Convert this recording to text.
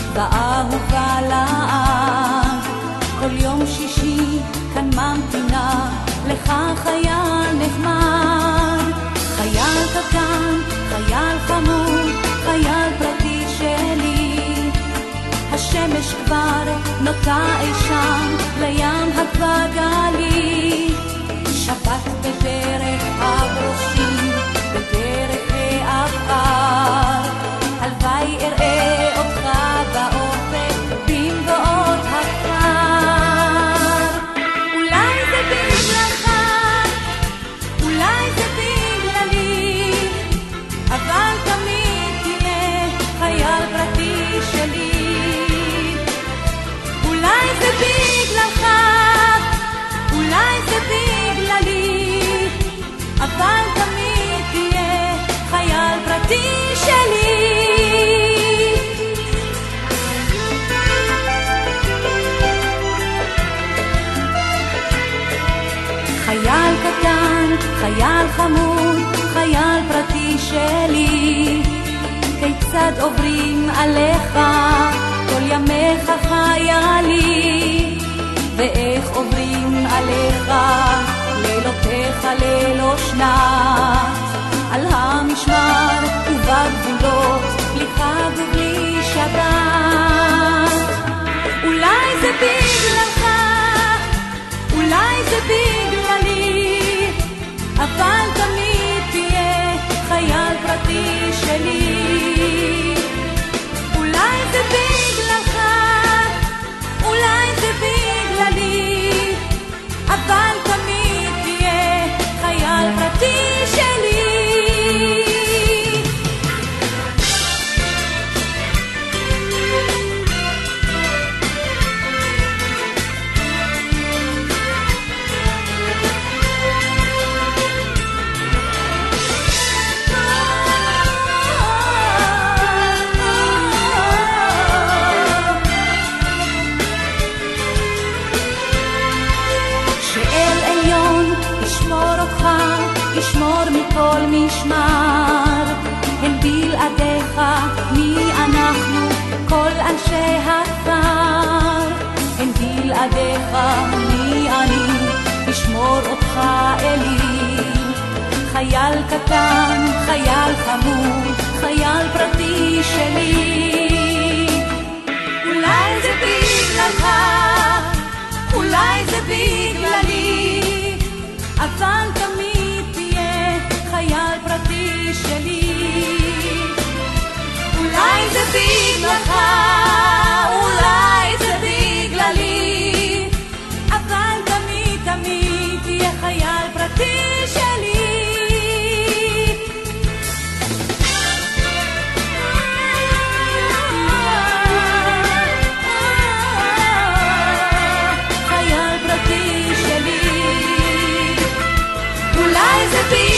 ואהובה לעד. כל יום שישי כאן ממתינה לך חייל נחמד, חייל קטן, חייל חמוד, חייל פרטי שלי. השמש כבר נוטה אי שם לים הכבר גלי, שבת בדרך הברושים, בדרך העפר. הלוואי אראה אותך באופק במבואות הכפר. אולי זה בגללך, אולי זה בגללי, אבל תמיד תהיה חייל פרטי שלי. אולי זה בגללך, אולי זה בגללי, אבל תמיד תהיה חייל פרטי שלי. חייל קטן, חייל חמוד, חייל פרטי שלי. כיצד עוברים עליך כל ימיך חיילי, ואיך עוברים עליך לילותיך ללא שנת, על המשמר ובגבולות, בלי חג ובלי שבת. אולי זה בגללך, אולי זה בגללי, אבל תמיד תהיה חייל פרטי שלי. אולי זה בגללך, אולי זה בגללי, אבל תמיד תהיה חייל פרטי שלי. ישמור מכל משמר, הן בלעדיך מי אנחנו כל אנשי הכפר. הן בלעדיך מי אני, ישמור אותך אלי. חייל קטן, חייל חמוד, חייל פרטי שלי. אולי זה בגללך, אולי זה בגללי, אבל תמיד תהיה חייל פרטי שלי. אולי זה בגללך, אולי זה בגללי, אבל תמיד תמיד תהיה חייל פרטי שלי. חייל פרטי שלי. אולי זה